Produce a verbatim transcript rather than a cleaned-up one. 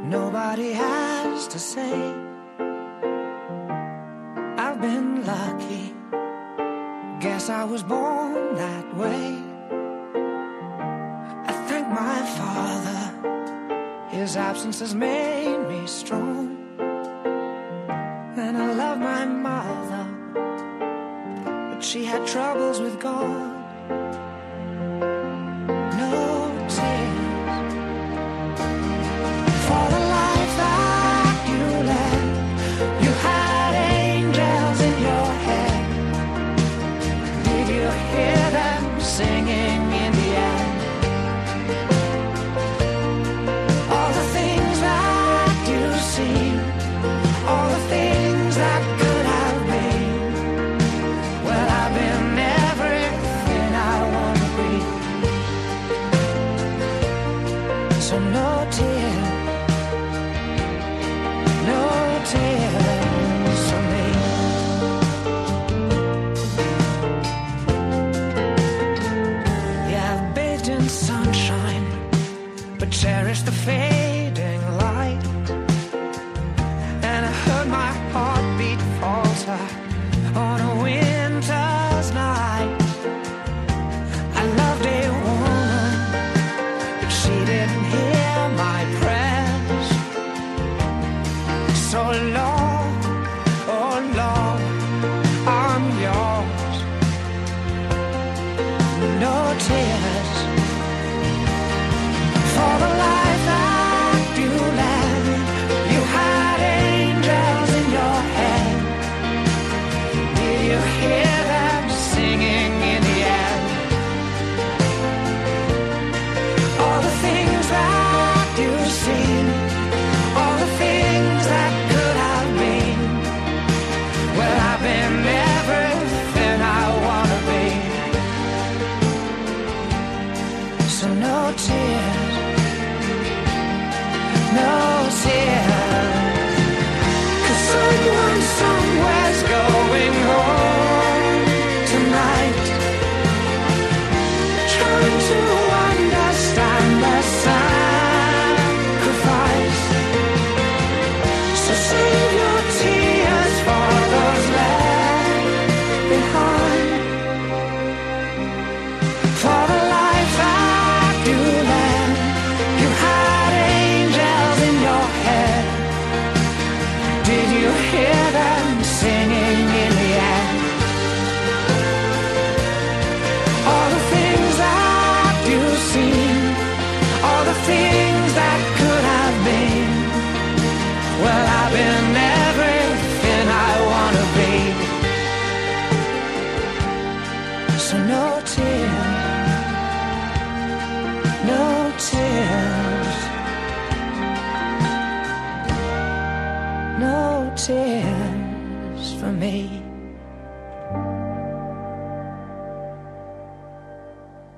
Nobody has to say I've been lucky. Guess I was born that way. I thank my father, his absence has made me strong. And I love my mother, but she had troubles with God. No tears for the life that you led. You had angels in your head. Did you hear them singing in the end? All the things that you've seen, all the things that could have been. Well, I've been everything I want to be. So no tears, no tears for me. Yeah, I've bathed in sunshine, but cherish the fading light.